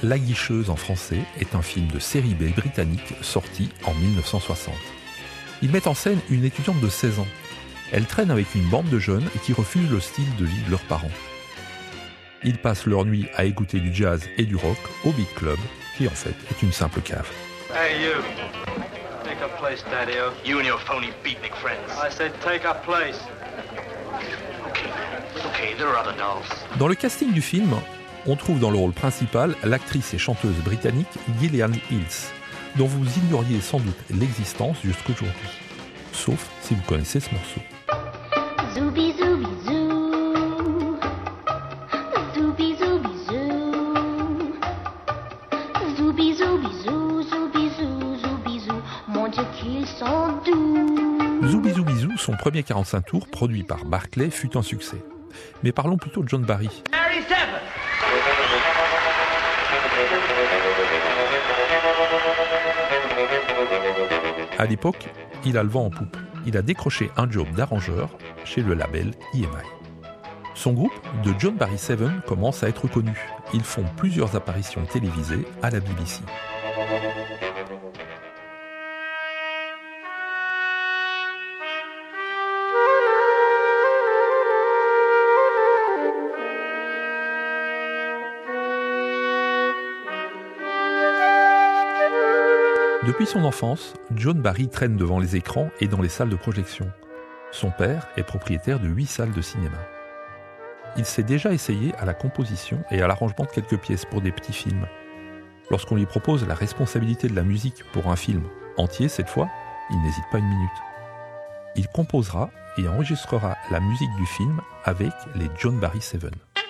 La Guicheuse en français est un film de série B britannique sorti en 1960. Il met en scène une étudiante de 16 ans. Elle traîne avec une bande de jeunes qui refusent le style de vie de leurs parents. Ils passent leur nuit à écouter du jazz et du rock au Beat Club, qui en fait est une simple cave. Hey you, take a place, Daddy-o. You and your phony beatnik friends. I said take a place. Okay, there are other dolls. Dans le casting du film, on trouve dans le rôle principal l'actrice et chanteuse britannique Gillian Hills, dont vous ignoriez sans doute l'existence jusqu'aujourd'hui. Sauf si vous connaissez ce morceau. Zooby zooby zoo, zooby zooby zoo, zooby zooby zoo, zooby zoo, zooby zoo, mon Dieu qu'ils sont doux. Zooby Zooby Zoo, son premier 45 tours, produit par Barclay, fut un succès. Mais parlons plutôt de John Barry. À l'époque, il a le vent en poupe. Il a décroché un job d'arrangeur chez le label EMI. Son groupe, The John Barry 7, commence à être connu. Ils font plusieurs apparitions télévisées à la BBC. Depuis son enfance, John Barry traîne devant les écrans et dans les salles de projection. Son père est propriétaire de 8 salles de cinéma. Il s'est déjà essayé à la composition et à l'arrangement de quelques pièces pour des petits films. Lorsqu'on lui propose la responsabilité de la musique pour un film entier cette fois, il n'hésite pas une minute. Il composera et enregistrera la musique du film avec les John Barry 7.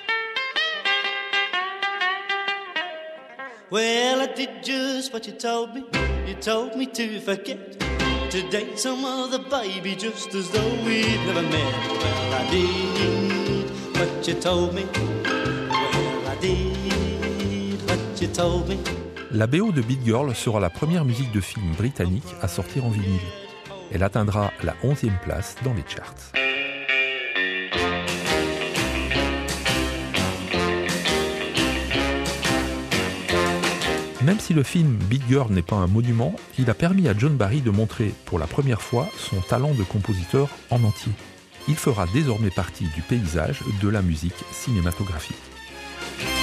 Well, I did just what you told me. You told me to forget, to date some other baby just as though we'd never met. Well, I did what you told me. Well, I did what you told me. La BO de Beat Girl sera la première musique de film britannique à sortir en vinyle. Elle atteindra la 11e place dans les charts. Même si le film Beat Girl n'est pas un monument, il a permis à John Barry de montrer pour la première fois son talent de compositeur en entier. Il fera désormais partie du paysage de la musique cinématographique.